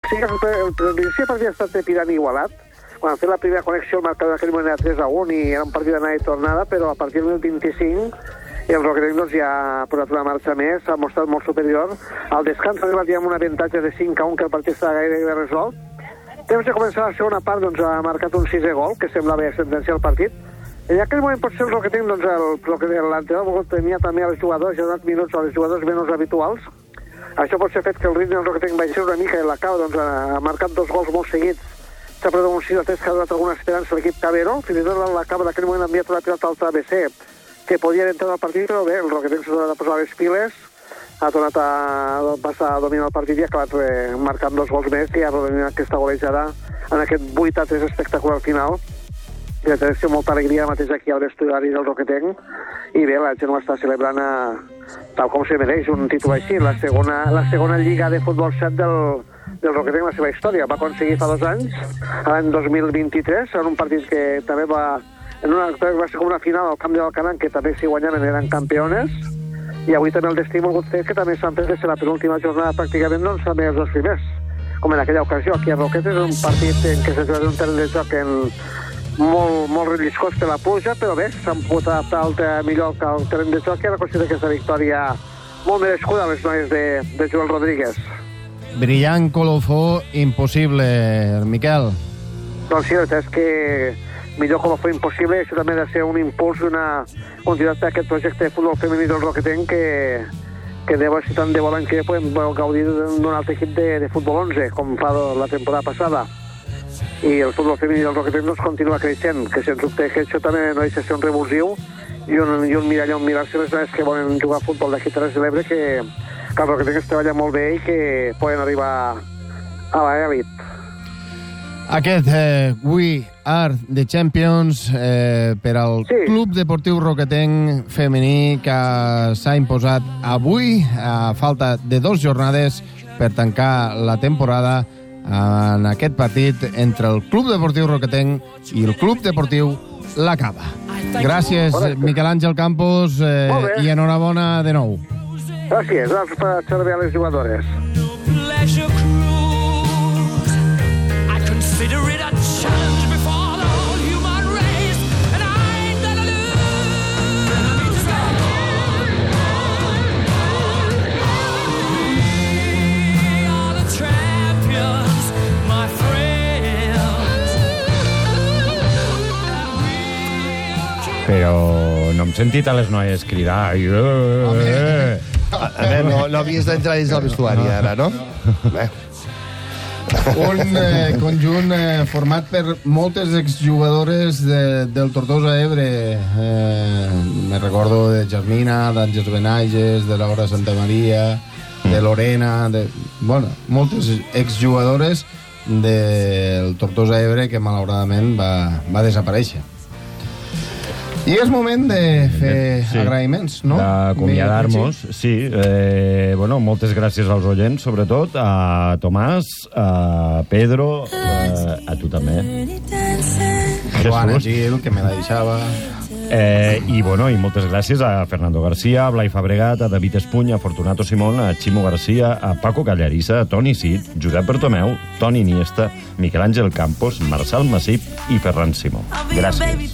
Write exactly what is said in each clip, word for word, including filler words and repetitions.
Sí, el, el, el l'inici del partit ha estat trepidant igualat. Quan han fet la primera connexió, el marcador d'aquell moment era tres a un i era un partit d'anada i tornada, però a partir del vint-i-cinc el Roquetenc doncs, ja ha posat una marxa més, s'ha mostrat molt superior. Al descans ha arribat ja amb un avantatge de cinc a un, que el partit estava gairebé resolt. Temps de començar la segona part, doncs, ha marcat un sisè gol, que semblava sentenciar el partit. En aquell moment potser el Roquetenc, doncs, l'entrenador tenia també als jugadors, ja ha donat minuts als jugadors menys habituals. Això pot ser fet que el ritme del Roquetenc baixés una mica i l'acaba, doncs, ha marcat dos gols molt seguits. S'ha perdut un sis a tres que ha donat alguna esperança a l'equip Cabero. Fins i tot l'acaba d'aquell moment ha enviat una pilota al travesser, que podia entrar al partit, però bé, el Roquetenc s'ha tornat a posar les piles, ha tornat a passar a dominar el partit i ha acabat eh, marcant dos gols més i ha dominat aquesta golejada en aquest vuit a tres espectacular final. I té molta alegria mateix aquí al vestuari del Roquetenc i bé, la gent ho està celebrant a, tal com se mereix, un títol així, la segona, la segona lliga de futbol set del, del Roquetenc en la seva història. Va aconseguir fa dos anys, l'any dos mil vint-i-tres, en un partit que també va... En una, va ser com una final al camp de l'Alcanar, que també si guanyaven eren campiones, i avui també el destí ha volgut fer que també s'han fet de ser la penúltima jornada pràcticament, doncs també els dos primers. Com en aquella ocasió, aquí a Roquetes, és un partit en què s'ha jugat un terreny de joc en molt, molt relliscós per la pluja, però bé, s'han pogut adaptar al millor que el terreny de joc i han aconseguit aquesta victòria molt merescuda a les noies de, de Joel Rodríguez. Brillant colofó impossible, Miquel. Doncs sí, la veritat és que millor com fue impossible, això també ha de ser un impuls i una continuïtat d'aquest projecte de futbol femení del Roquetenc que, que deu ser tant de bo l'any que podem gaudir d'un altre equip de, de futbol onze, com fa la temporada passada. I el futbol femení del Roquetenc doncs, continua creixent, que sens dubte que això també no deixa de ser un revulsiu i un, i un mirall on mirar-se les noves que volen jugar a futbol d'aquí a Terres de l'Ebre, que, que el Roquetenc es treballa molt bé i que poden arribar a l'elit. Aquest eh, We Are the Champions eh, per al sí. Club Deportiu Roquetenc femení que s'ha imposat avui a falta de dos jornades per tancar la temporada en aquest partit entre el Club Deportiu Roquetenc i el Club Deportiu La Cava. Gràcies, Miquel Àngel Campos, eh, i enhorabona de nou. Gràcies, gràcies per servir a les jugadores. Consider it a challenge before the whole human race, and I ain't gonna lose. We are the champions, my friends. Però no hem sentit a les noies cridar. Eh. A, a veure, no, no havies d'entrar dins del vestuari, ara, no? Bé. Un eh, conjunt eh, format per moltes exjugadores de, del Tortosa Ebre. Eh, me recordo de Jasmina, d'Àngels Benages, de Laura Santa Maria, de Lorena, de, bueno, moltes exjugadores del Tortosa Ebre que malauradament va, va desaparèixer. I és moment de fer sí. agraïments, no? D'acomiadar-nos, sí. Eh, bueno, moltes gràcies als oients, sobretot, a Tomàs, a Pedro, a, a tu també. Joana Gil, que me la deixava... Eh, i, bueno, i moltes gràcies a Fernando García, a Blai Fabregat, a David Espuny, a Fortunato Simón, a Ximo García, a Paco Callarissa, a Toni Cid, Josep Bertomeu, Toni Iniesta, Miquel Àngel Campos, Marçal Massip i Ferran Simó. Gràcies.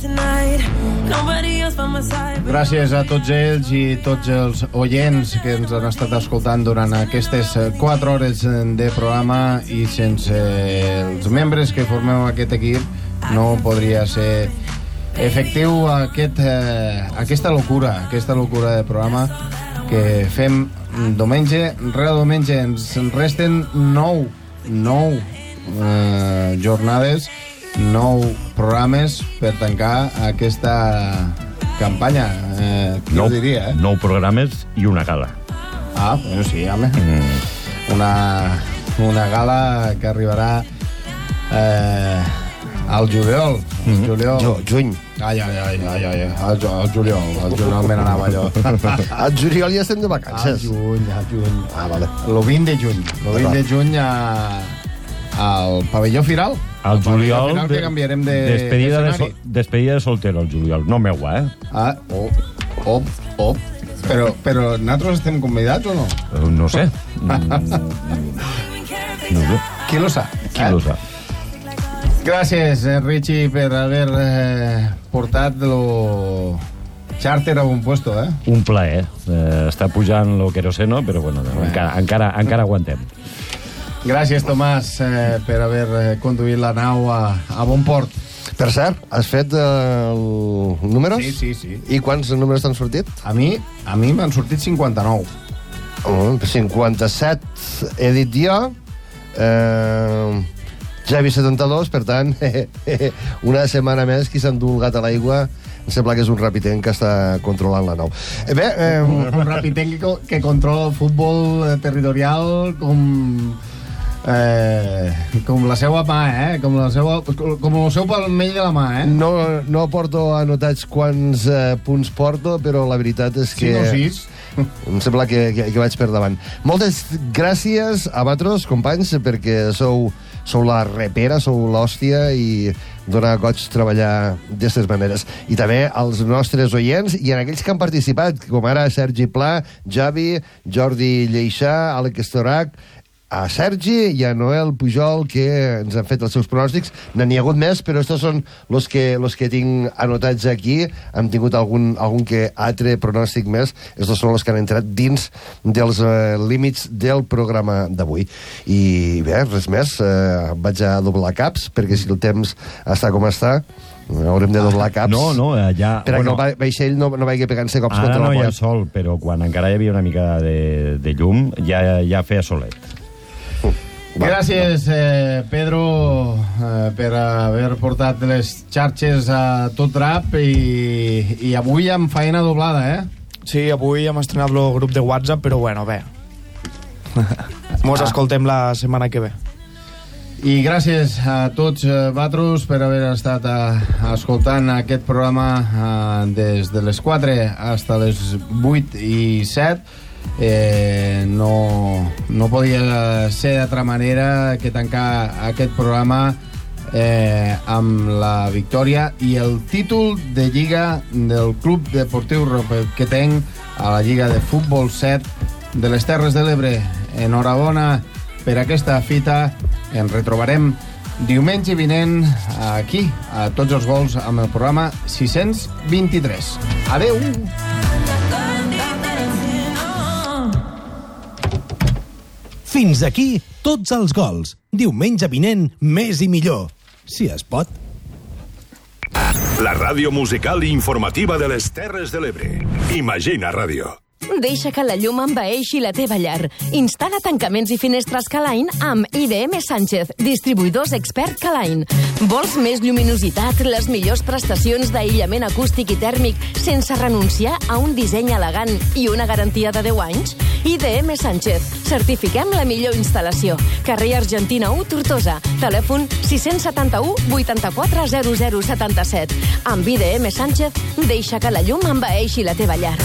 Gràcies a tots ells i tots els oients que ens han estat escoltant durant aquestes quatre hores de programa, i sense els membres que formeu aquest equip no podria ser efectiu aquest, eh, aquesta locura, aquesta locura de programa que fem diumenge rere diumenge. Ens resten nou, nou eh, jornades, nou programes per tancar aquesta campanya. Eh, qui nou, ho diria, eh? Nou programes i una gala. Ah, bueno, sí, home. Mm. Una, una gala que arribarà eh, al juliol. Mm -hmm. juliol. Jo, juny. Ai, ai, ai, ai, ai, al, al juliol, al juliol me n'anava allò. Al juliol ja estem de vacances. Al juny, al juny. Ah, vale. El vint de juny, el vint de juny a, al pavelló Firal. Al juliol, Firal, que canviarem de, despedida, de, de, so, despedida de soltero al juliol, no meua, eh? Ah, oh, oh, oh. Però, però nosaltres estem convidats o no? No sé. No sé. Qui lo sa? Qui lo sa? Gràcies, eh, Richie, per haver eh, portat lo charter a un puesto, eh? Un plaer. Eh, està pujant lo queroseno, però bueno, encara, encara, encara aguantem. Gràcies, Tomàs, eh, per haver eh, conduït la nau a, a bon port. Per cert, has fet eh, el... números? Sí, sí, sí. I quants números t'han sortit? A mi a mi m'han sortit cinquanta-nou. Oh, cinquanta-set he dit jo. Eh, Javi setanta-dos, per tant, una setmana més qui s'endú el gat a l'aigua. Em sembla que és un rapitenc que està controlant la nau. Eh, bé, eh... Un, un rapitenc que, que controla el futbol territorial com... Eh, com la seva mà, eh? Com, la seva, com el seu palmell de la mà, eh? No, no porto anotats quants eh, punts porto, però la veritat és que... cinc o sis. Em sembla que, que, que vaig per davant. Moltes gràcies a vosaltres, companys, perquè sou, sou la repera, sou l'hòstia i dona goig treballar d'aquestes maneres. I també als nostres oients i en aquells que han participat, com ara Sergi Pla, Javi, Jordi Lleixà, Àlex Estorac, a Sergi i a Noel Pujol, que ens han fet els seus pronòstics. N'hi ha hagut més, però estos són los que, los que tinc anotats aquí. Hem tingut algun, algun que altre pronòstic més. Estos són els que han entrat dins dels eh, límits del programa d'avui. I bé, res més. Eh, vaig a doblar caps, perquè si el temps està com està, haurem de doblar caps. No, no, ja... Per bueno, que el vaixell no, no vagi pegant-se cops ara contra no el hi ha moll. sol, però quan encara hi havia una mica de, de llum, ja, ja feia solet. Gràcies, eh, Pedro, eh, per haver portat les xarxes a tot drap i, i avui amb faena doblada, eh? Sí, avui hem estrenat el grup de WhatsApp, però bueno, bé. Mos Ah. escoltem la setmana que ve. I gràcies a tots eh, vosaltres per haver estat eh, escoltant aquest programa eh, des de les quatre fins a les vuit i set. Eh, no, no podia ser d'altra manera que tancar aquest programa eh, amb la victòria i el títol de Lliga del Club Deportiu Roquetenc a la Lliga de Futbol set de les Terres de l'Ebre. Enhorabona per aquesta fita. Ens retrobarem diumenge vinent aquí, a Tots els Gols, amb el programa sis-cents vint-i-tres. Adeu! Fins aquí Tots els Gols. Diumenge vinent, més i millor. Si es pot. La ràdio musical i informativa de les Terres de l'Ebre. Imagina Ràdio. Deixa que la llum envaeixi la teva llar. Instal·la tancaments i finestres Calain amb I D M Sánchez, distribuïdors expert Calain. Vols més lluminositat, les millors prestacions d'aïllament acústic i tèrmic sense renunciar a un disseny elegant i una garantia de deu anys? I D M Sánchez. Certifiquem la millor instal·lació. Carrer Argentina u, Tortosa. Telèfon sis set u, vuitanta-quatre, zero zero, setanta-set. Amb I D M Sánchez, deixa que la llum envaeixi la teva llar.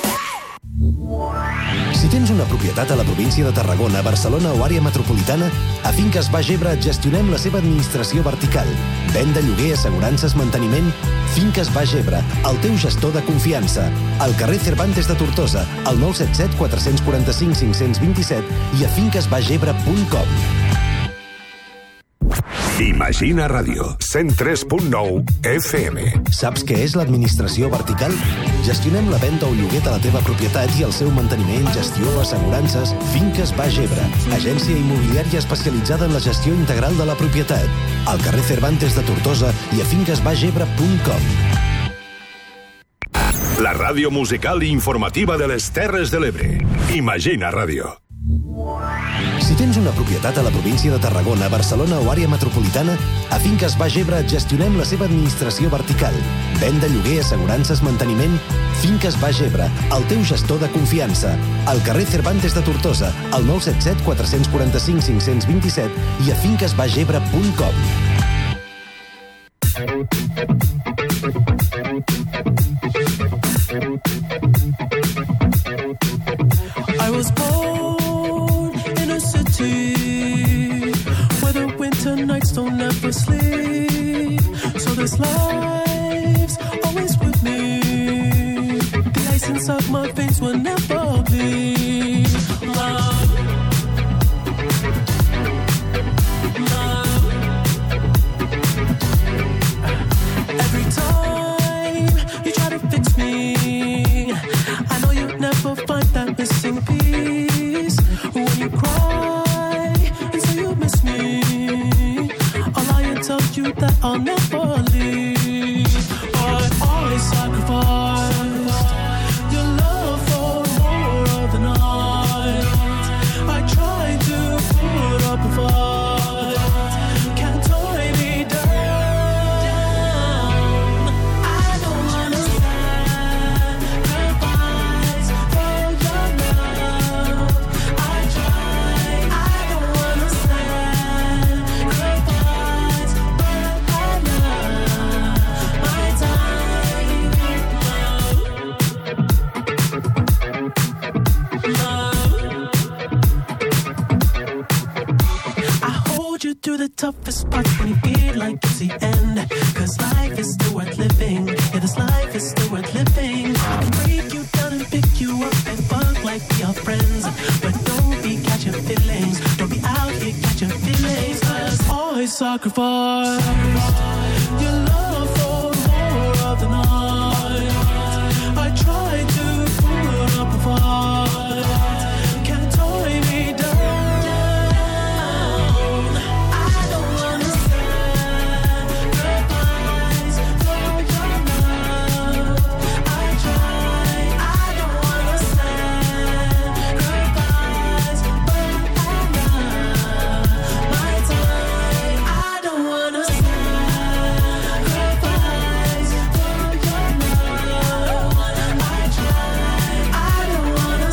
Si tens una propietat a la província de Tarragona, Barcelona o àrea metropolitana, a Finques Baix Ebre gestionem la seva administració vertical. Venda, lloguer, assegurances, manteniment... Finques Baix Ebre, el teu gestor de confiança. Al carrer Cervantes de Tortosa, al nou set set, quatre quatre cinc, cinc dos set i a finques baix ebre punt com. Imagina Ràdio, cent tres punt nou F M. Saps què és l'administració vertical? Gestionem la venda o lloguer de la teva propietat i el seu manteniment, gestió, assegurances. Finques Baix Ebre, agència immobiliària especialitzada en la gestió integral de la propietat. Al carrer Cervantes de Tortosa i a finques baix ebre punt com. La ràdio musical i informativa de les Terres de l'Ebre. Imagina Ràdio. Si tens una propietat a la província de Tarragona, Barcelona o àrea metropolitana, a Finques Baix Ebre gestionem la seva administració vertical. Venda, lloguer, assegurances, manteniment... Finques Baix Ebre, el teu gestor de confiança. Al carrer Cervantes de Tortosa, al nou set set, quatre quatre cinc, cinc dos set i a finques baix ebre punt com. I was born in a city where the winter nights don't ever sleep. So this life's always with me. The ice inside my veins will never bleed. Love. you that I'll never leave. I always sacrificed your love for more of the night. I tried to put up a fight, can't tie me down. I don't wanna sacrifice for your love. I tried, I don't wanna sacrifice, but I love my time. I hold you through the toughest parts when you feel like it's the end. Cause life is still worth living. Yeah, this life is still worth living. I can break you down and pick you up and fuck like we are friends. But don't be catching feelings. Don't be out here catching feelings. Cause I sacrifice your love for more of the night. I tried to put up a fight, can't tie me down. I don't wanna sacrifice for your love. I tried, I don't wanna sacrifice, but I love my time. I don't wanna sacrifice for your love. I tried, I don't wanna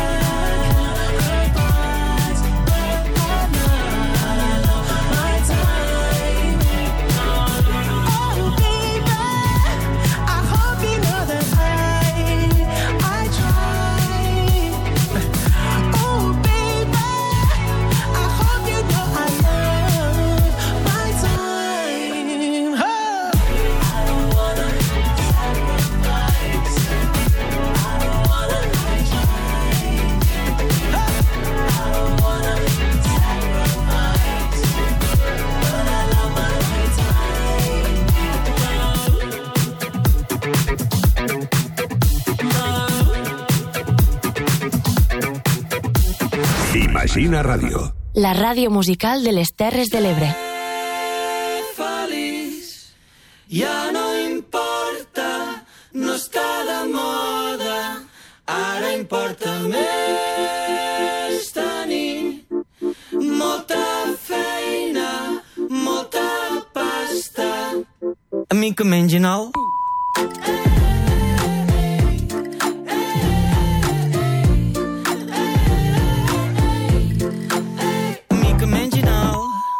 sacrifice, but I love my time. Oh baby, I hope you know that I I tried. Oh baby, I hope you know I love my time. Oh. I don't wanna sacrifice. I don't wanna try. I don't wanna sacrifice, but I love my Imagina Ràdio. La ràdio musical de les Terres de l'Ebre. Feliç, ja no importa, no està de moda, ara importa més tenir molta feina, molta pasta. A mi que mengin el... A mi que mengin el...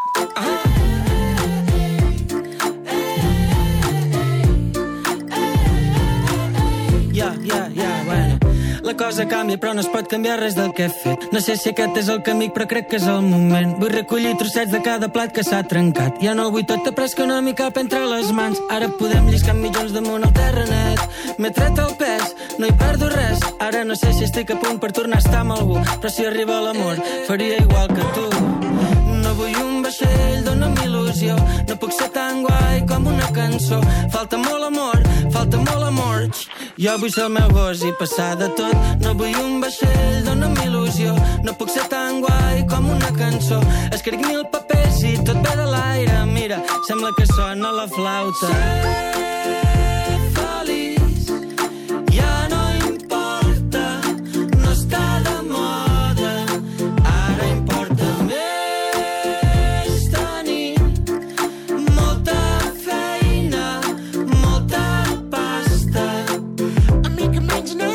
Ja, ja, ja, bueno. La cosa canvia, però no es pot canviar res del que he fet. No sé si aquest és el camí, però crec que és el moment. Vull recollir trossets de cada plat que s'ha trencat. Ja no vull tot de pres que no m'hi cap entre les mans. Ara podem lliscar milions damunt el terra net. M'he tret el pes, no hi perdo res. Ara no sé si estic a punt per tornar a estar amb algú, però si arriba l'amor, faria igual que tu. No vull un vaixell, dona'm il·lusió. No puc ser tan guai com una cançó. Falta molt amor, falta molt amor. Jo vull ser el meu gos i passar de tot. No vull un vaixell, dona'm il·lusió. No puc ser tan guai com una cançó. Escric mil papers i tot ve de l'aire. Mira, sembla que sona la flauta. Ser feliç, ja no importa, no està de moda. Ara importa més tenir molta feina, molta pasta. A mi que menys no.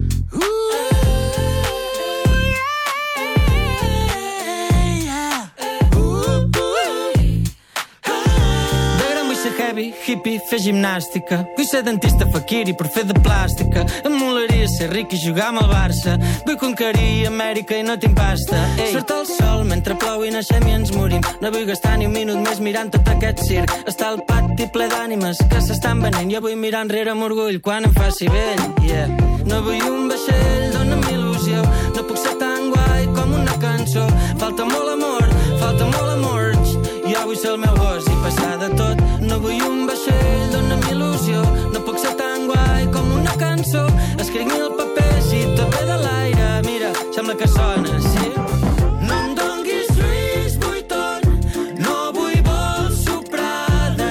Heavy, hippie, fer gimnàstica. Vull ser dentista faquiri per fer de plàstica. Em molaria ser ric i jugar amb el Barça. Vull conquerir Amèrica i no tinc pasta. Ei, surt el sol mentre plou i naixem i ens morim. No vull gastar ni un minut més mirant tot aquest circ. Està el pati ple d'ànimes que s'estan venent. Jo vull mirar enrere amb orgull quan em faci vell. Yeah. No vull un vaixell, dona'm il·lusió. No puc ser tan guai com una cançó. Falta molt amor, falta molt amor. Jo vull ser el meu gos i passar de tot. No vull un vaixell, dona'm il·lusió. No puc ser tan guai com una cançó. Escric mil papers i tot ve de l'aire. Mira, sembla que sona, sí? No em donguis Lluís Vuitton, no vull vols soprada.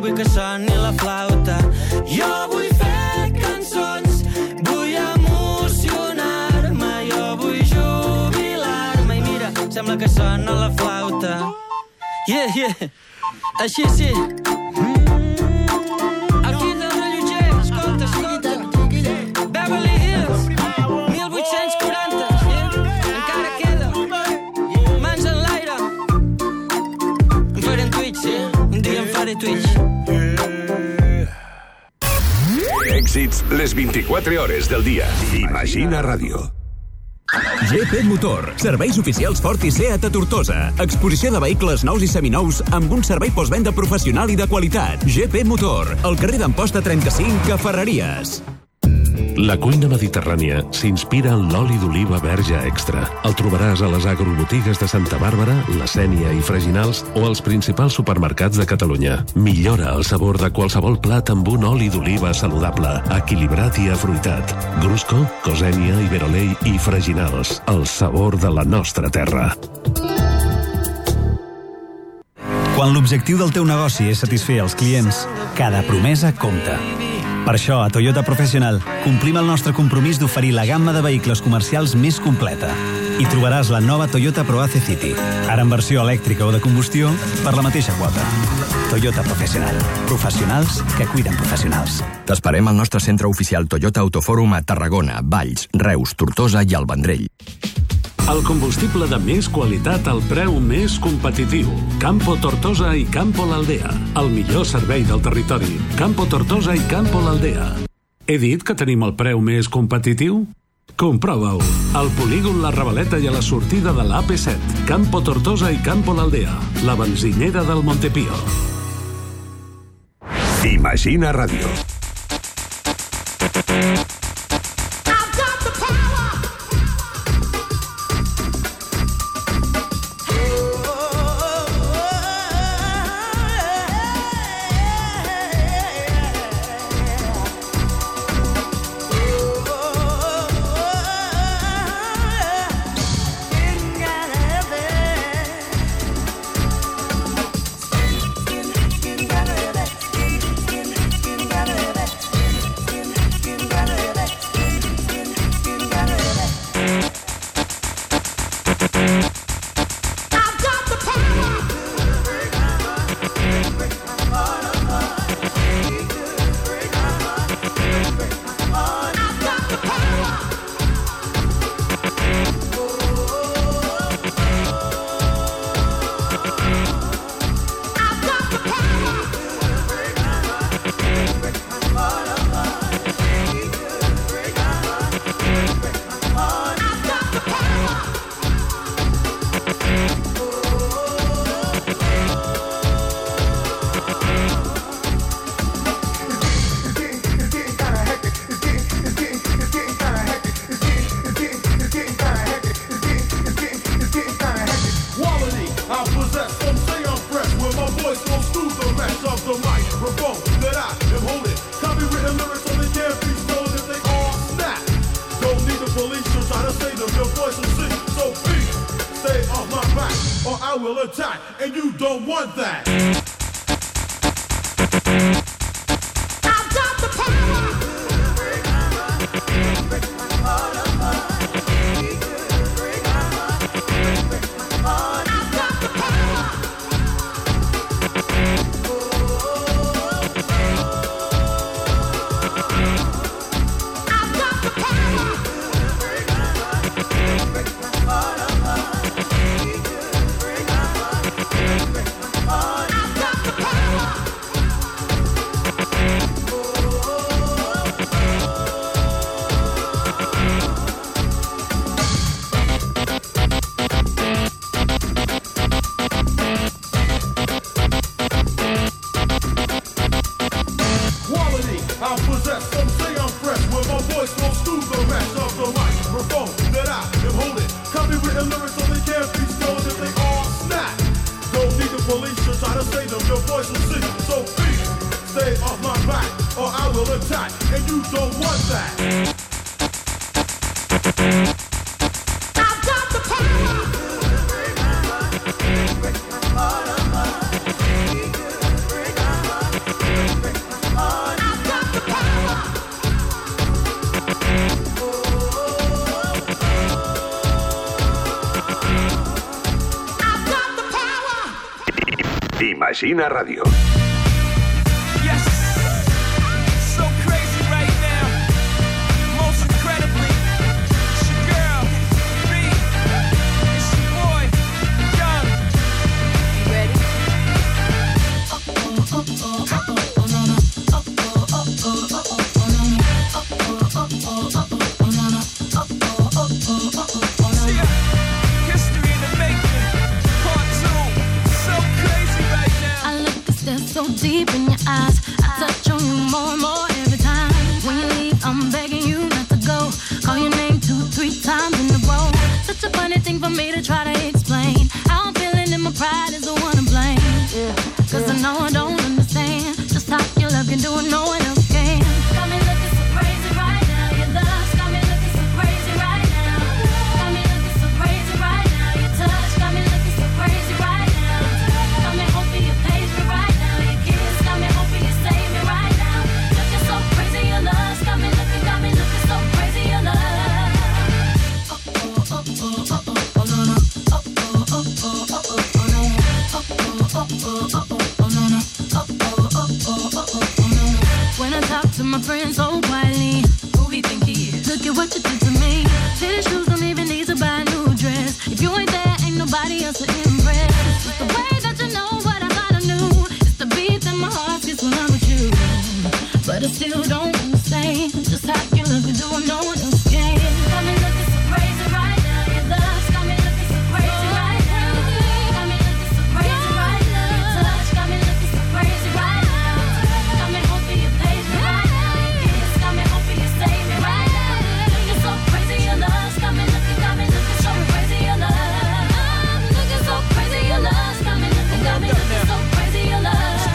vull que soni la flauta. Jo vull fer cançons, vull emocionar-me, jo vull jubilar-me. I mira, sembla que sona la flauta. Yeah, yeah, així sí. Aquí del rellotger, escolta, escolta. Beverly Hills, mil vuit-cents quaranta, encara queda. Mans en l'aire. Em faré en Twitch, eh? Un dia em faré Twitch. Èxits les vint-i-quatre hores del dia. Imagina Ràdio. G P Motor, serveis oficials Ford i Seat a Tortosa. Exposició de vehicles nous i seminous amb un servei postvenda professional i de qualitat. G P Motor, al carrer d'Amposta trenta-cinc a Ferreries. La cuina mediterrània s'inspira en l'oli d'oliva verge extra. El trobaràs a les agrobotigues de Santa Bàrbara, La Sénia i Freginals o als principals supermercats de Catalunya. Millora el sabor de qualsevol plat amb un oli d'oliva saludable, equilibrat i afruitat. Grusco, Cosènia, Iberolei i Freginals. El sabor de la nostra terra. Quan l'objectiu del teu negoci és satisfer els clients, cada promesa compta. Per això, a Toyota Professional, complim el nostre compromís d'oferir la gamma de vehicles comercials més completa. Hi trobaràs la nova Toyota ProAce City, ara en versió elèctrica o de combustió, per la mateixa quota. Toyota Professional. Professionals que cuiden professionals. T'esperem al nostre centre oficial Toyota Autofòrum a Tarragona, Valls, Reus, Tortosa i el Vendrell. El combustible de més qualitat al preu més competitiu. Campo Tortosa i Campo l'Aldea. El millor servei del territori. Campo Tortosa i Campo l'Aldea. He dit que tenim el preu més competitiu? Comprova-ho. Al polígon La Ravaleta i a la sortida de l'A P set. Campo Tortosa i Campo l'Aldea. La benzinera del Montepío. Imagina Ràdio. Imagina Ràdio. So deep in your eyes, I touch on you more and more every time. When you leave, I'm begging you not to go. Call your name two, three times in a row. Such a funny thing for me to try to explain. How I'm feeling and my pride is the one to blame. Yeah, Cause yeah. I know I don't understand just how your love can do it, no one else can. Got me looking so crazy right now. Your love's got me looking so crazy right now. Got me looking so crazy right now. Your touch got me looking so crazy right now. Got me hoping you page me right. When I talk to my friends so quietly, who he think he is? Look at what you did to me. Fitted shoes don't even need to buy a new dress. If you ain't there, ain't nobody else to impress. It's the way that you know what I thought I knew. It's the beat that my heart gets when I'm with you. But I still don't understand just how you look and do what no one else can. Got me looking so crazy right now. Your love's got me looking so crazy right now. Got me looking so crazy right now. Your touch got me looking so crazy right now. Got me hoping you page me right now. Your kiss got me hoping you save me right now. Looking so crazy, your love's got me looking, got me looking so crazy, your love. Looking so crazy, your love's got me looking, got me looking so crazy, your love.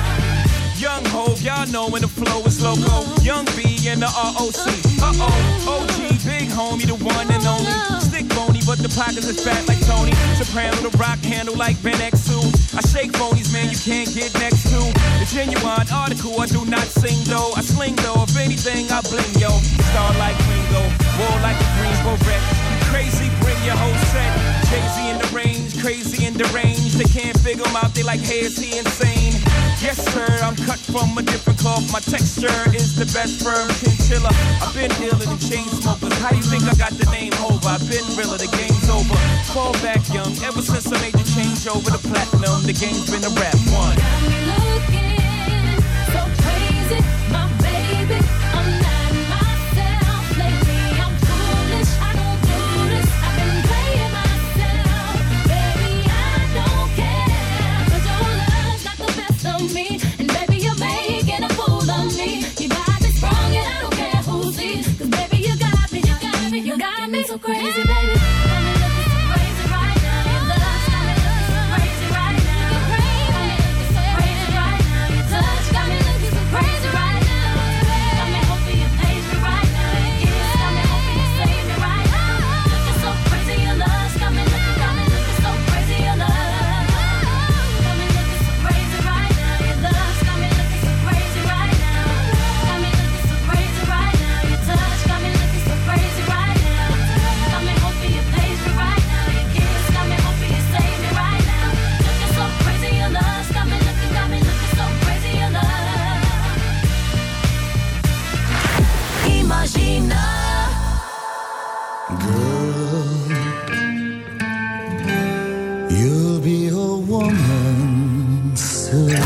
Young Hov, y'all know when the flow is loco. Young B and the R O C. Uh-oh, O G, big homie, the one and only. Stick bony, but the pockets is fat like Tony. Soprano, the rock handle like Ben X two. I shake phonies, man, you can't get next to. The genuine article, I do not sing though. I sling though, if anything, I bling yo. Star like Ringo, war like a Greensboro wreck. Crazy, bring your whole set. Jay-Z in the range, crazy in the range. They can't figure him out, they like, hey, is he insane? Yes, sir, I'm cut from a different cloth. My texture is the best firm chinchilla. I've been dealer than chain smokers. How do you think I got the name Hov? I've been realer, the game's over. Fall back young, ever since I made the change over to platinum, the game's been a rap one. Got me looking so crazy, my baby. I'm not myself lately. I'm foolish, I don't do this. I've been playing myself, baby. I don't care, 'cause your love's got the best of me, and baby you're making a fool of me. You got me strong and I don't care who sees, 'cause baby you got me, you got me, you got me so crazy, baby. Got me looking so crazy right now. Your love's got me looking so crazy right now. Got me looking so crazy right now. Your touch got me looking so crazy right now. Got me hoping you page me right now. Your kiss got me hoping you save me right now. Looking so crazy, your love's got me looking, got me looking so crazy, your love. Got me looking so crazy right now. Your love's got me looking so crazy right now. Got me looking so crazy right now. Your touch got me looking so crazy right now. Got me hoping you page me right now. Your kiss got me hoping you save me right now. Looking so crazy, your love's got me looking, got me looking so crazy, your love. Imagina. You'll be a woman soon.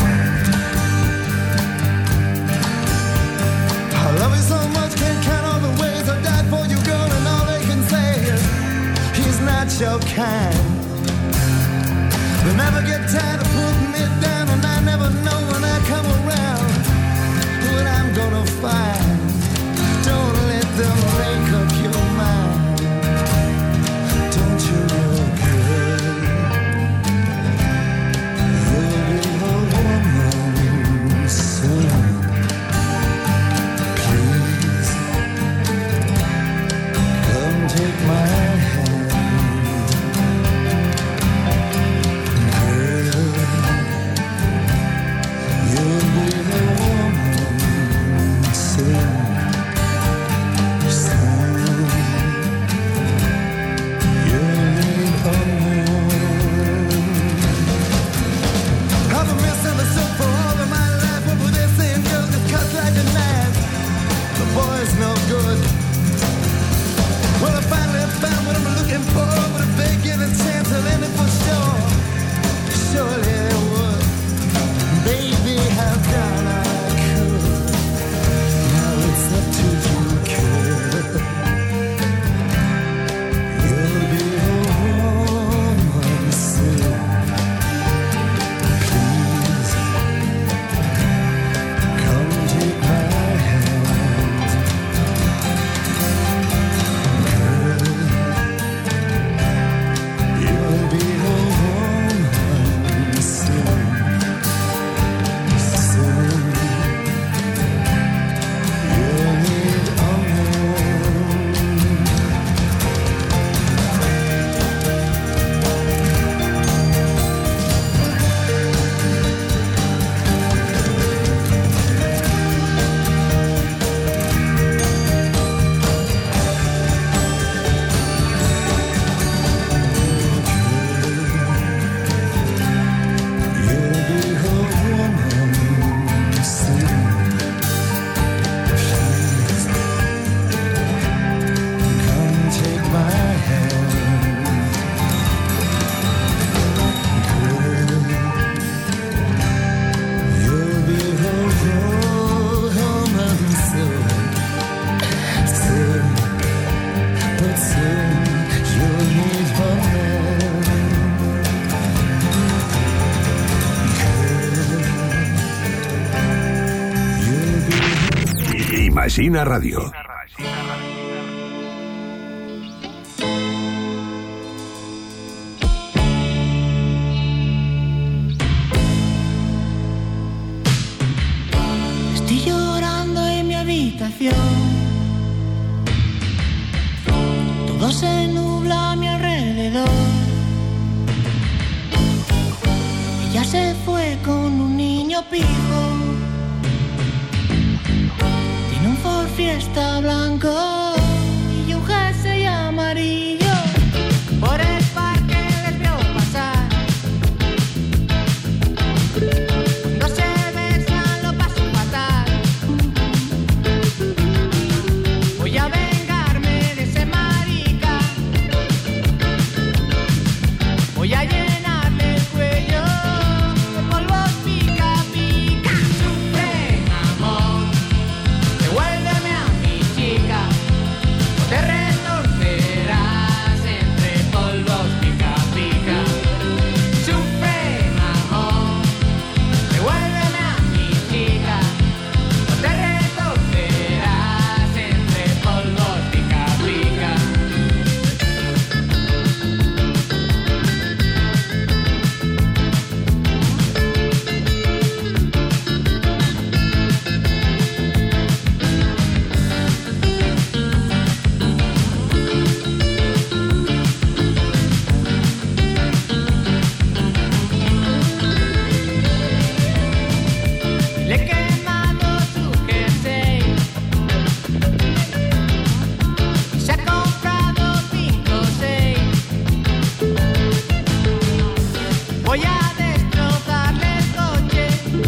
I love you so much, can't count all the ways I died for you, girl, and all they can say is he's not your kind. They never get tired of putting it down, and I never know when I come around what I'm gonna find. Don't let them make up your mind. Don't you know, girl, you'll be a woman soon. Please, come take my hand. Girl, Imagina Ràdio. Estoy llorando en mi habitación. Todo se nubla a mi alrededor. Ella se fue con un niño pijo. Tiene un Ford Fiesta blanco y un jersey amarillo. Por el parque les veo pasar. Cuando se besan lo paso fatal. Voy a vengarme de ese marica. Voy a llenarle el cuello de polvos pica pica. Sufre, amor, devuélveme a mi chica. O te retorcerás entre polvos pica pica. Sufre, amor, devuélveme a mi chica. O te retorcerás entre polvos pica pica. Le he quemado su jersey y se ha comprado cinco o seis. Voy a destrozarle el coche.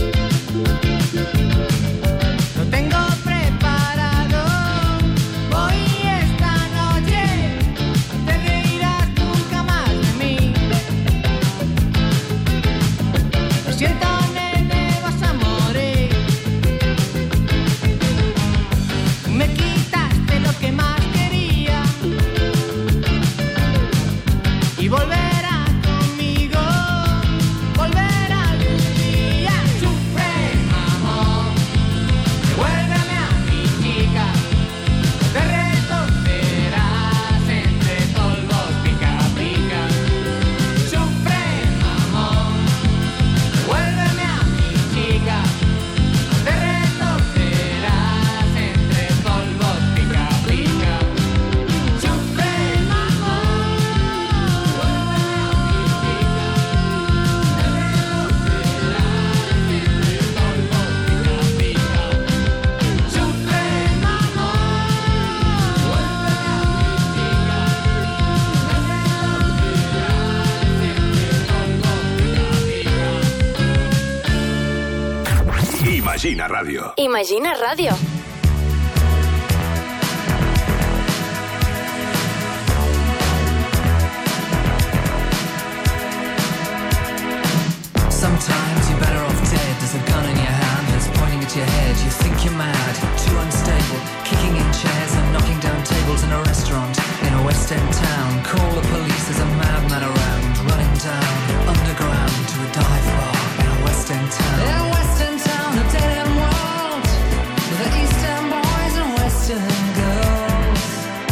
Lo tengo preparado. Voy esta noche. Te reirás nunca más de mí. Lo siento, nene, vas a morir. Me quitaste lo que más quería y volverá conmigo, volverá algún día. Sufre, amor, devuélveme a mi chica. Te retorcerás entre polvos pica pica. Sufre, amor, devuélveme a mi chica. Te retorcerás entre polvos pica pica. Sufre, amor, devuélveme a mi chica. Te retorcerás entre polvos pica pica. Sufre, amor, devuélveme a mi chica. Te retorcerás entre polvos pica pica. Imagina Ràdio. Imagina Ràdio. Sometimes you're better off dead. There's a gun in your hand that's pointing at your head. You think you're mad, too unstable, kicking in chairs and knocking down tables in a restaurant in a West End town. Call the police, there's a madman around, running down underground to a dive bar in a West End town. In a West End town, a dead end world, the East End boys and West End girls.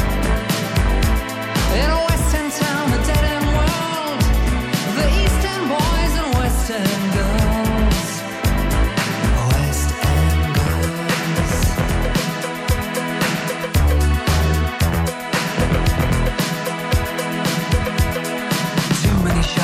In a West End town, a dead end world, the East End boys and West End girls. West End girls. Too many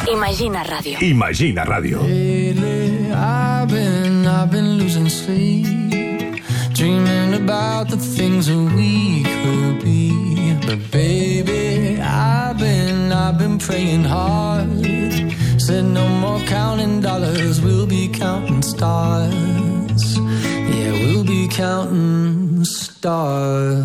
Imagina Ràdio. Imagina Ràdio. Lately, I've been, I've been losing sleep, dreaming about the things that we could be. But baby, I've been, I've been praying hard. Said no more counting dollars, we'll be counting stars. Yeah, we'll be counting stars.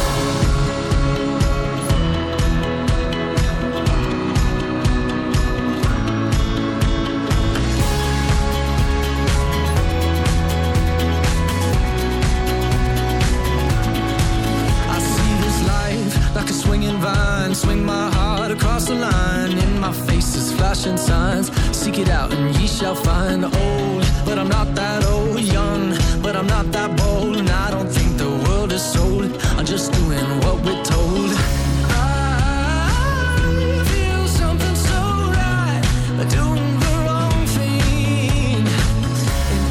Swing my heart across the line. In my face is flashing signs. Seek it out and ye shall find. Old, but I'm not that old. Young, but I'm not that bold. And I don't think the world is sold. I'm just doing what we're told. I feel something so right, doing the wrong thing. And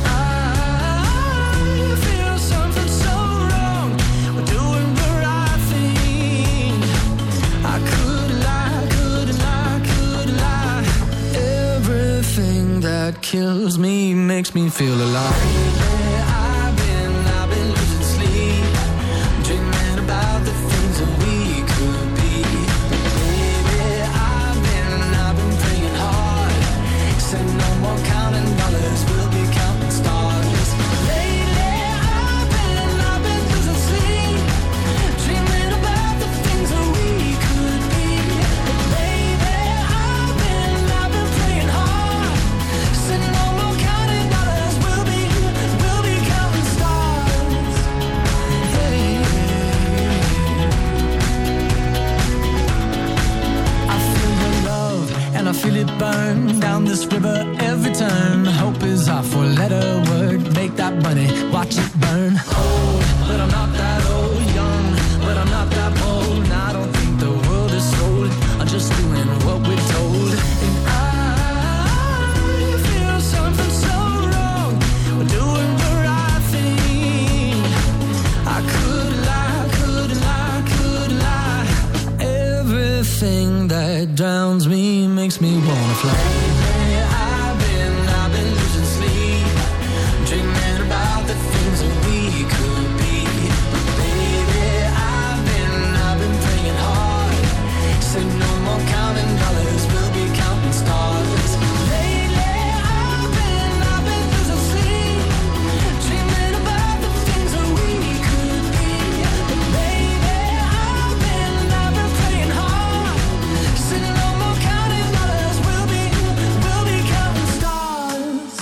I feel something so wrong, doing the right thing. I could lie, could lie, could lie. Everything that kills me makes me feel alive. I've been, I've been losing sleep, dreaming about the things that we could be. Baby, I've been, I've been praying hard. Said no more counting dollars, we'll be counting stars. Lately, I've been, I've been losing sleep, dreaming about the things that we could be. Baby, I've been, I've been praying hard. Said no more counting dollars, we'll be, we'll be counting stars. Hey. I feel your love and I feel it burn down this river every turn. Hope is our four-letter word. Make that money, watch it burn. Old, but I'm not that old. Young, but I'm not that bold. And I don't think the world is sold. I'm just doing what we're told. And I feel something so wrong. We're doing the right thing. I could lie, could lie, could lie. Everything that drowns me makes me wanna fly. I've been, I've been losing sleep, dreaming about the things that we could be. Baby, I've been, I've been praying hard. Said no more counting dollars, we'll be counting stars. Lately, I've been, I've been losing sleep, dreaming about the things that we could be. Baby, I've been, I've been praying hard. Said no more counting dollars, we'll be, we'll be counting stars.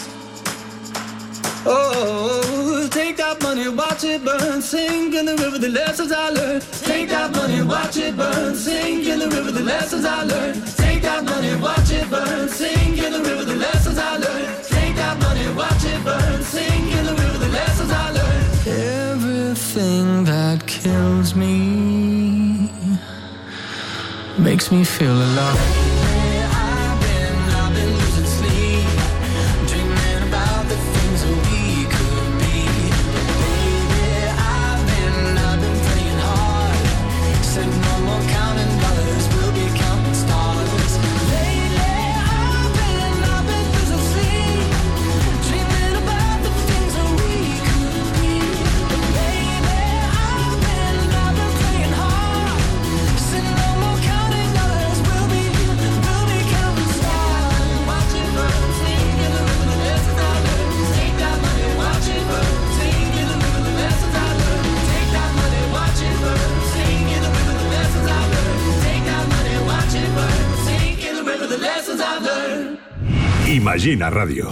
Oh, take that money, watch it burn, sink in the river, the lessons I learned. Take that money, watch it burn, sink in the river, the lessons I learned. Take that money, watch it burn, sink in the river, the lessons I learned. Take that money, watch it burn, sink in the river, the lessons I learned. Everything that kills me makes me feel alive. I've been, I've been losing sleep, dreaming about the things that we could be. Baby, I've been, I've been praying hard. Said no more counting dollars, we'll be counting stars. Lately, I've been, I've been losing sleep, dreaming about the things that we could be. Baby, I've been, I've been praying hard. Said no more counting dollars, we'll be, we'll be counting stars. Watch it burn, sing in the river, the lessons I learned. Take that money, watch it burn, sing in the river, the lessons I learned. Take that money, watch it burn, sing in the river, the lessons I learned. Take that money, watch it burn, sing in the river, the lessons I learned. Imagina Ràdio.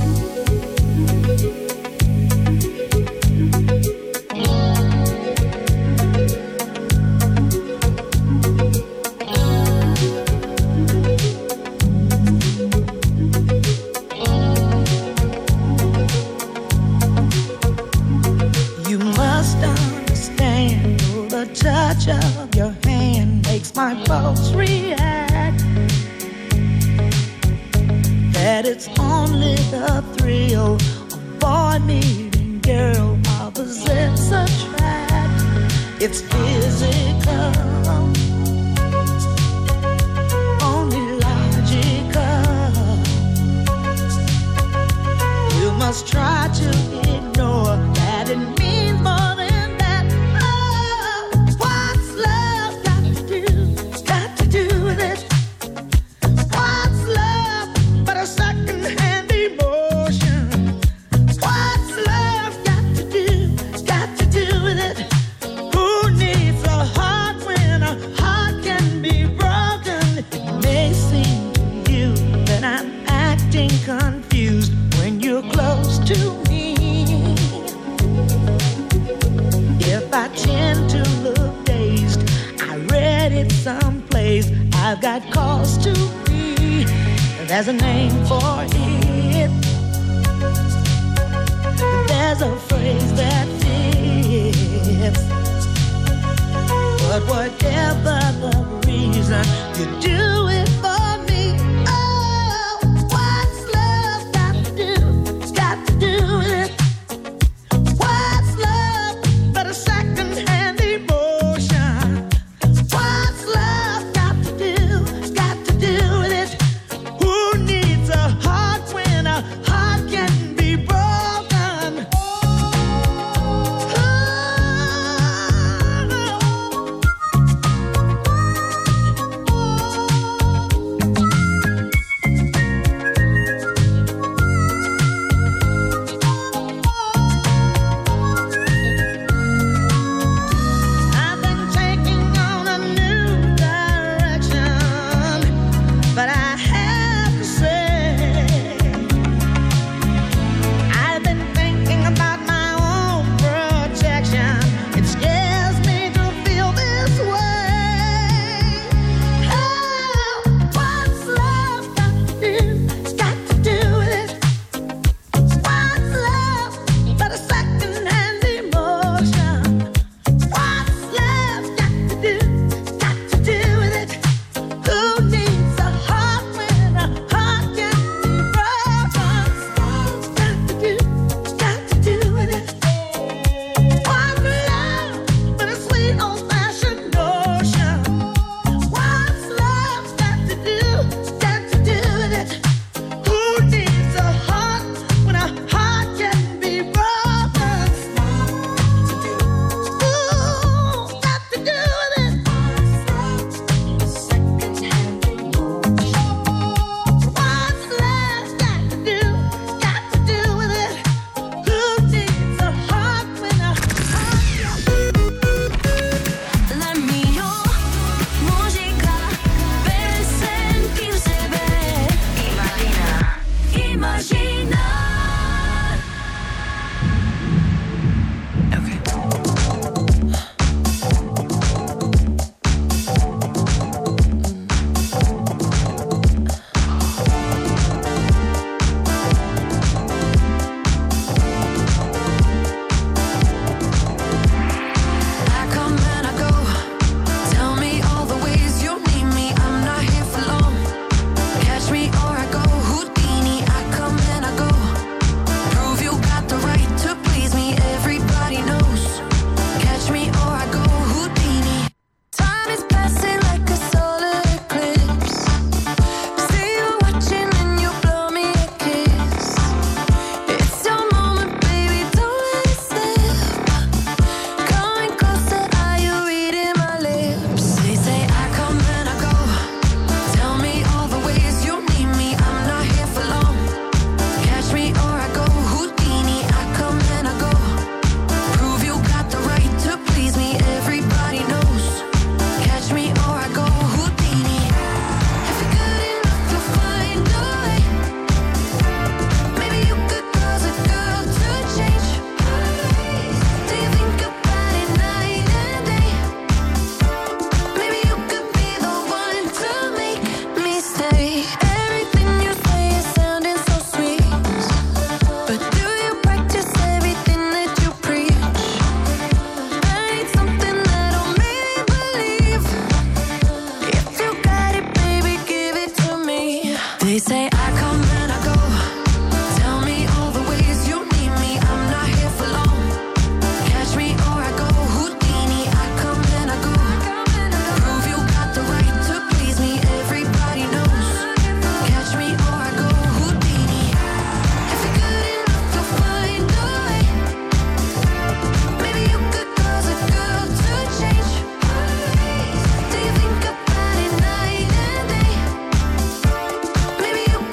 You must understand the touch of your hand makes my pulse react. That it's only the thrill of boy meeting girl opposites attract. It's physical, only logical. I've got cause to be. There's a name for it. There's a phrase that fits. But whatever the reason, you do it for me. Oh, what's love got to do? Got to do with it. What's love but a second-hand emotion? What's love got to do? Got to do with it. Who needs a heart when a heart can be broken? I've been taking on a new direction, but I have to say, I've been thinking about my own protection. It scares me to feel this way. Oh, what's love got to do? Got to do with it. What's love but a second-hand emotion? What's love got to do? Got to do with it. Who needs a heart when a heart can be broken? Got to do, got to do with it. What's love but a sweet old-fashioned notion? What's love got to do? Got to do with it. Who needs a heart when a heart can be broken? Ooh, got to do with it. What's love got to do? Got to do with it. Who needs a heart when a La miglior musica per sentirsi bene. Immagina, immagina. I come and I go. Tell me all the ways you need me. I'm not here for long. Catch me or I go Houdini. I come and I go. Prove you got the right to please me. Everybody knows. Catch me or I go Houdini. Time is passing like a solar eclipse. See you watching and you blow me a kiss. It's your moment, baby. Don't let it slip. Coming closer, are you reading my lips? They say I come and I go. Tell me all the ways you need me. I'm not here for long. Catch me or I go Houdini. I come and I go. Prove you got the right to please me. Everybody knows. Catch me or I go Houdini. If you're good enough, you'll find a way. Maybe you could cause a girl to change. Do you think about it night and day? Maybe you could be the one to make me stay. Everything you say is sounding so sweet, but do you practice everything that you preach? I need something that'll make me believe. If you got it, baby, give it to me. They say I come and I go. Tell me all the ways you need me. I'm not here for long. Catch me or I go Houdini. I come and I go. Prove you got the right to please me. Everybody knows. Catch me or I go Houdini. If you're good enough, you'll find a way. Maybe you could cause a girl to change. Do you think about it night and day? Maybe you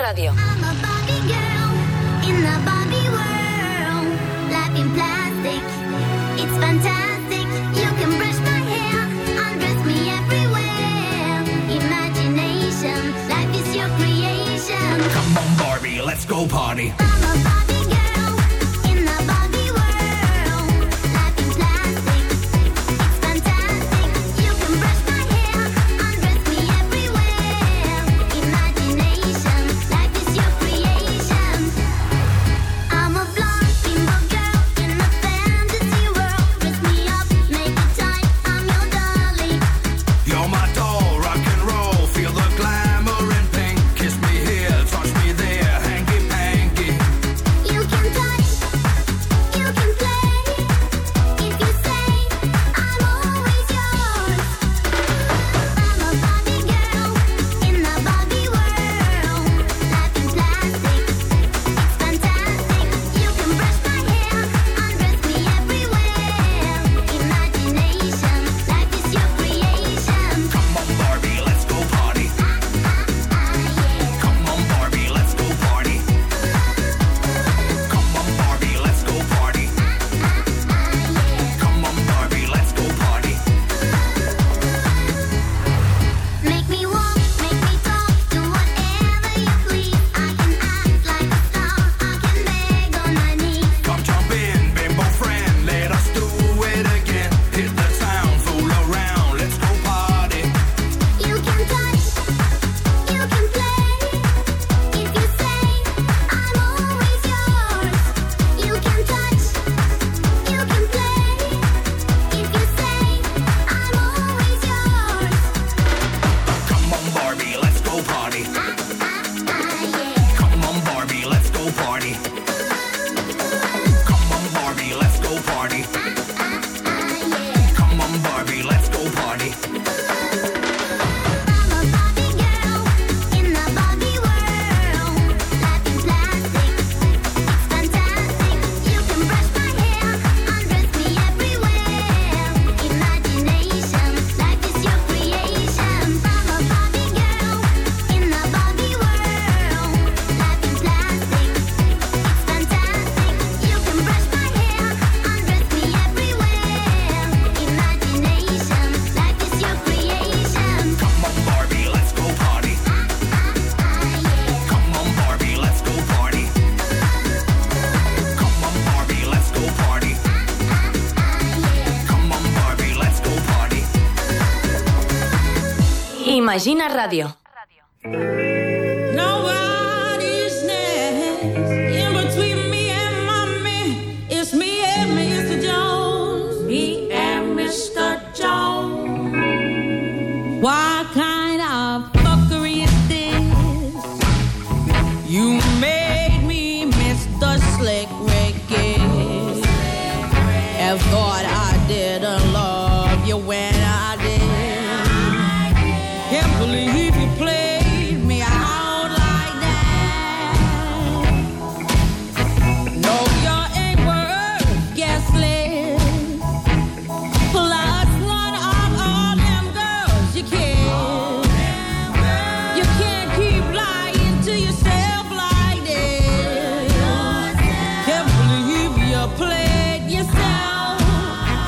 Ràdio. I'm a Barbie girl in the Barbie world. Life in plastic, it's fantastic. You can brush my hair, undress me everywhere. Imagination, life is your creation. Come on, Barbie, let's go party. I'm a Barbie girl in the Barbie world. Life in plastic, it's fantastic. You can brush my hair, undress me everywhere. Imagination, life is your creation. I'm a blonde bimbo girl in a fantasy world. Dress me up, make it tight, I'm your dolly. You're my doll, rock and roll. Feel the glamour and pink. Kiss me here, touch me there, hanky panky. You can touch, you can play. If you say I'm always yours. I'm a Barbie girl in the Barbie world. Life in plastic, it's fantastic. You can brush my hair, undress me everywhere. Imagination, life is your creation. Come on, Barbie, let's go party. Come on, Barbie, let's go party. Come on, Barbie, let's go party. Come on, Barbie, let's go party. Make me walk, make me talk, do whatever you please. I can act like a star, I can beg on my knees. Come jump in, bimbo friend, let us do it again. Hit the town, fool around, let's go party. You can touch, you can play. If you say I'm always yours. You can touch, you can play. If you say I'm always yours. Come on, Barbie, let's go party. Come on, Barbie, let's go party. Come on, Barbie, let's go party. Come on, Barbie, let's go party. I'm a Barbie girl in the Barbie world. Life in plastic, it's fantastic. You can brush my hair, undress me everywhere. Imagination, life is your creation. I'm a Barbie girl in the Barbie world. Life in plastic, it's fantastic. You can brush my hair, undress me everywhere. Imagination, life is your creation. Come on, Barbie, let's go party. Come on, Barbie, let's go party. Come on, Barbie, let's go party. Come on, Barbie, let's go party. Imagina Ràdio. Nobody's next in between me and mommy. It's me and Mister Jones. Me and Mister Jones. What kind of fuckery is this? You made me Mister Slick Ricky. And thought I didn't love you when I did. Can't believe you played me out like that. No, you ain't worth guessing. Plus one of all them girls you kissed. You can't keep lying to yourself like this. Can't believe you played yourself.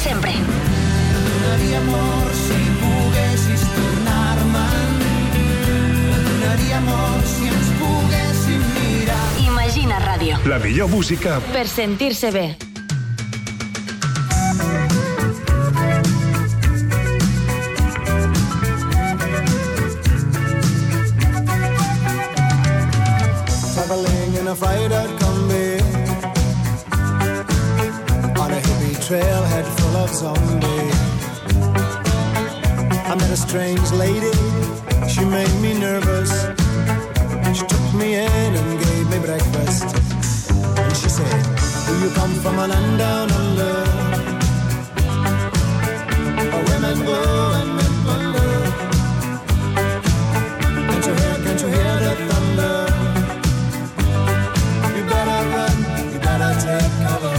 sempre. Donaria amor si poguessis tornar-me'n. Donaria amor si ens poguéssim mirar. Imagina Ràdio. La millor música Per sentir-se bé. Traveling in a freighter combi on a hippie trailhead full of zombies. I met a strange lady, she made me nervous. She took me in and gave me breakfast. And she said, do you come from a land down under, where women go and men wonder? Can't you hear, can't you hear the thunder? You better run, you better take cover.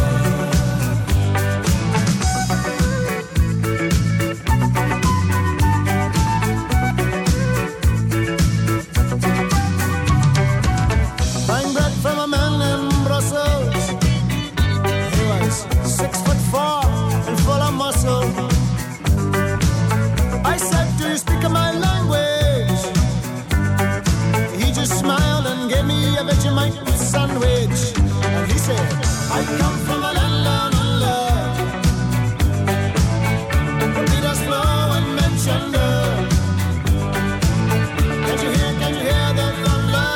Buying bread from a man in Brussels. He was six foot four and full of muscle. I said, do you speak my language? He just smiled and gave me a Vegemite sandwich. And he said, I come from a land down under, where Peter's flow and Menchunder. Can't you hear, can't you hear the thunder?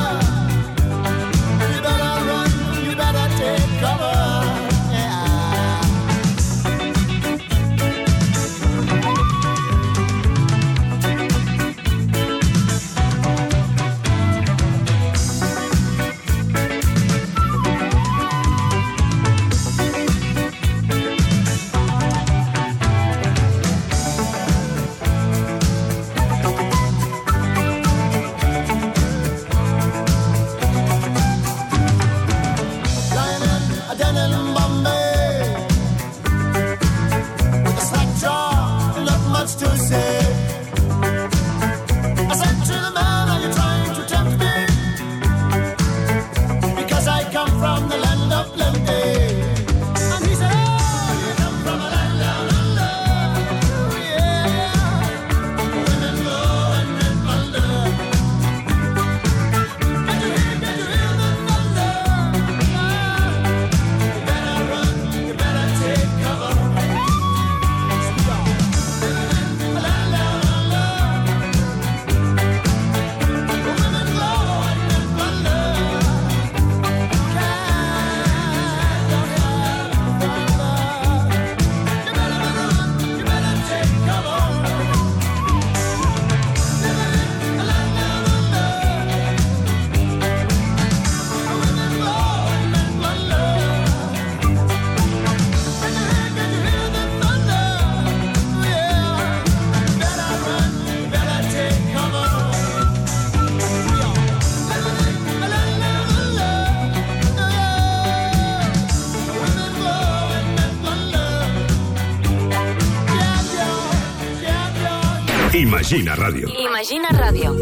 You better run, you better take cover. Lying in a den in Bombay, with a slack jaw, not much to say. I said to the man, are you trying to tempt me? Because I come from the land of plenty. And he said, oh, you come from a land down under. Oh, yeah. Women go and men wonder. Can't you hear, can't you hear the thunder? You better run, you better take cover. A land down under. Women go and men wonder. Imagina Ràdio. Imagina Ràdio.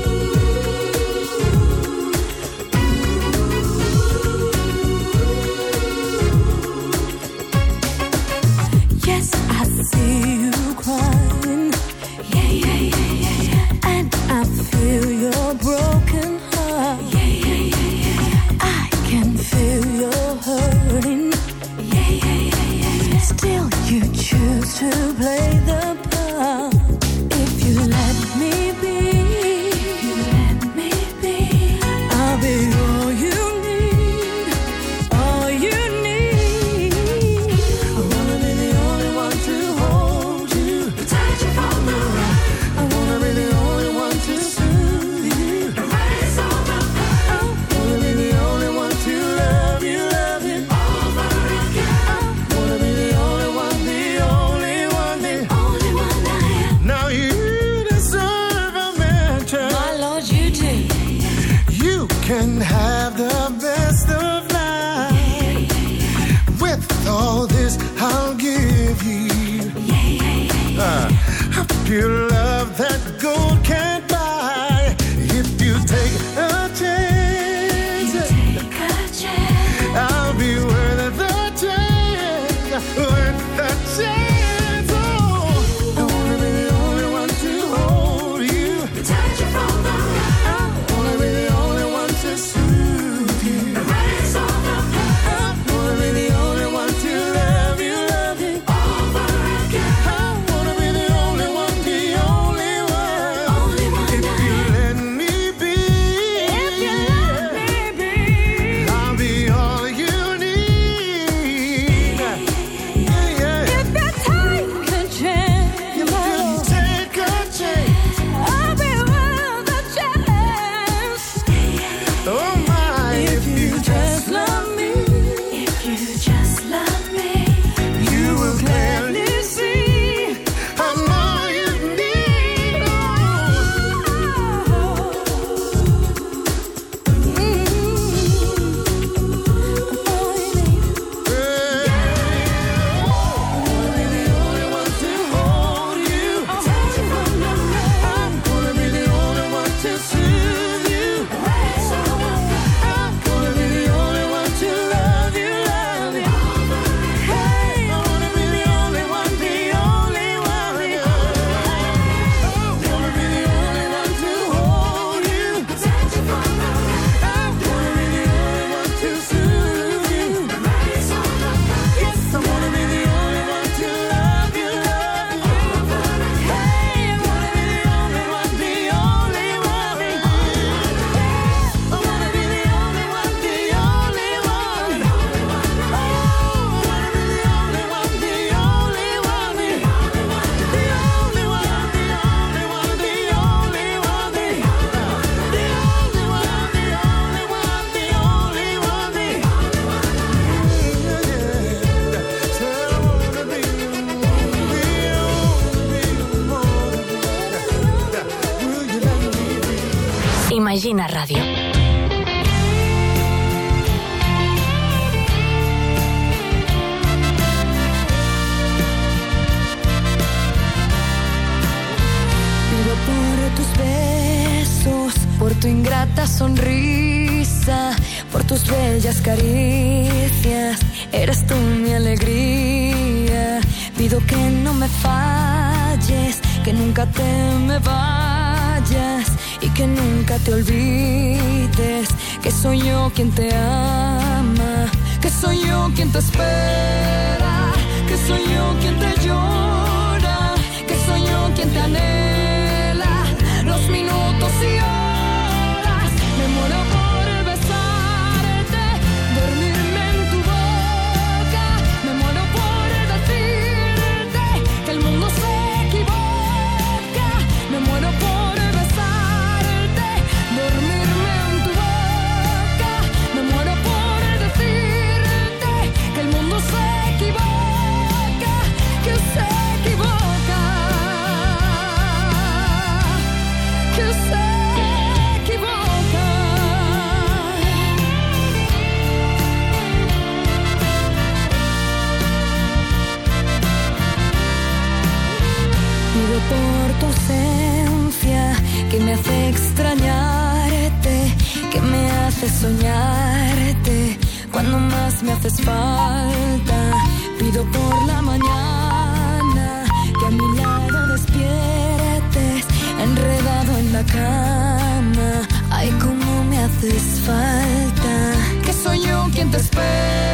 Yes, I see you crying. Yeah, yeah, yeah, yeah, yeah. And I feel your broken heart. Yeah, yeah, yeah, yeah, yeah. I can feel your hurting. Yeah, yeah, yeah, yeah, yeah. Still, you choose to play the part. If you let me be, you let me be. I'll be all you need, all you need. I wanna be the only one to hold you, protect you from the rain. I wanna be the only one to soothe you, erase all the pain. I wanna be the only one to love you, love you over again. I wanna be the only one, the only one, the only Imagina Ràdio. Pido por tus besos, por tu ingrata sonrisa, por tus bellas caricias, eres tú mi alegría. Pido que no me falles, que nunca te me vayas y que nunca te olvides que soy yo quien te ama, que soy yo quien te espera, que soy yo quien te llora, que soy yo quien te anhela los minutos y horas. Me muero por besarte, dormirme en tu boca, me muero por decirte que el mundo se equivoca, me muero por besarte, dormirme en tu boca, me muero por decirte que el mundo se equivoca, que se equivoca, que se equivoca. Pido por tu ausencia, que me hace extrañarte, que me hace soñarte cuando más me haces falta. Pido por la mañana, que a mi lado despiertes, enredado en la cama. Ay, cómo me haces falta, que soy yo quien te espera,